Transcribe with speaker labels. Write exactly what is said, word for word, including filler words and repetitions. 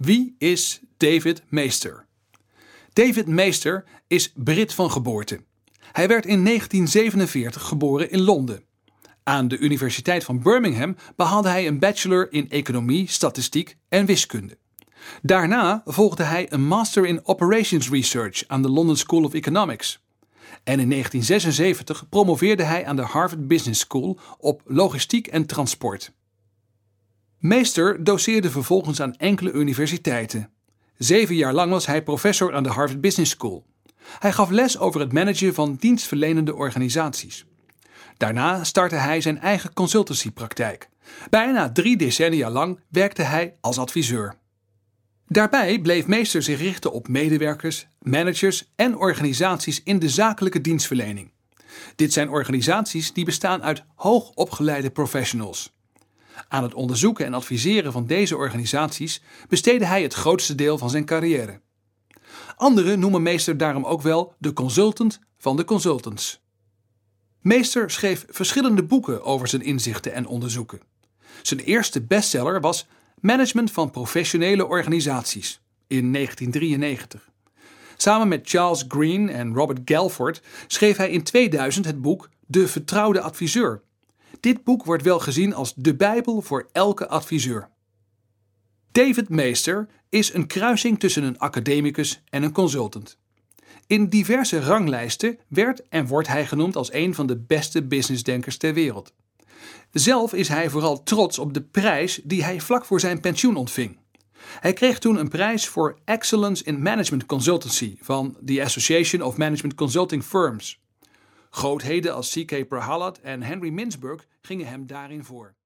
Speaker 1: Wie is David Meester? David Meester is Brit van geboorte. Hij werd in negentien zevenenveertig geboren in Londen. Aan de Universiteit van Birmingham behaalde hij een bachelor in economie, statistiek en wiskunde. Daarna volgde hij een master in operations research aan de London School of Economics. En in negentien zesenzeventig promoveerde hij aan de Harvard Business School op logistiek en transport. Meester doceerde vervolgens aan enkele universiteiten. Zeven jaar lang was hij professor aan de Harvard Business School. Hij gaf les over het managen van dienstverlenende organisaties. Daarna startte hij zijn eigen consultancypraktijk. Bijna drie decennia lang werkte hij als adviseur. Daarbij bleef Meester zich richten op medewerkers, managers en organisaties in de zakelijke dienstverlening. Dit zijn organisaties die bestaan uit hoogopgeleide professionals. Aan het onderzoeken en adviseren van deze organisaties besteedde hij het grootste deel van zijn carrière. Anderen noemen Meester daarom ook wel de consultant van de consultants. Meester schreef verschillende boeken over zijn inzichten en onderzoeken. Zijn eerste bestseller was Management van professionele organisaties in negentien drieënnegentig. Samen met Charles Green en Robert Galford schreef hij in tweeduizend het boek De Vertrouwde Adviseur. Dit boek wordt wel gezien als de Bijbel voor elke adviseur. David Meester is een kruising tussen een academicus en een consultant. In diverse ranglijsten werd en wordt hij genoemd als een van de beste businessdenkers ter wereld. Zelf is hij vooral trots op de prijs die hij vlak voor zijn pensioen ontving. Hij kreeg toen een prijs voor Excellence in Management Consultancy van The Association of Management Consulting Firms. Grootheden als C K Prahalad en Henry Mintzberg gingen hem daarin voor.